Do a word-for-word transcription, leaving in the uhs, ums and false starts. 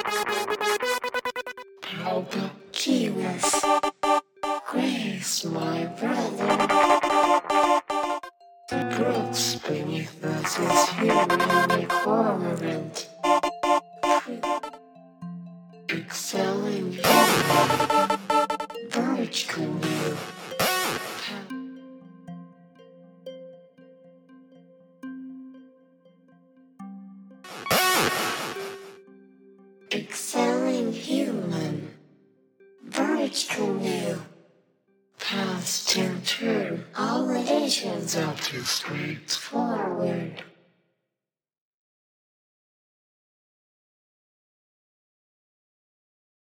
How about Jesus? Grace, my brother. The brooks beneath us is hearing a cormorant. Excelling human, birch canoe. Excelling human, birch canoe. Past and turn, all editions up to straight forward.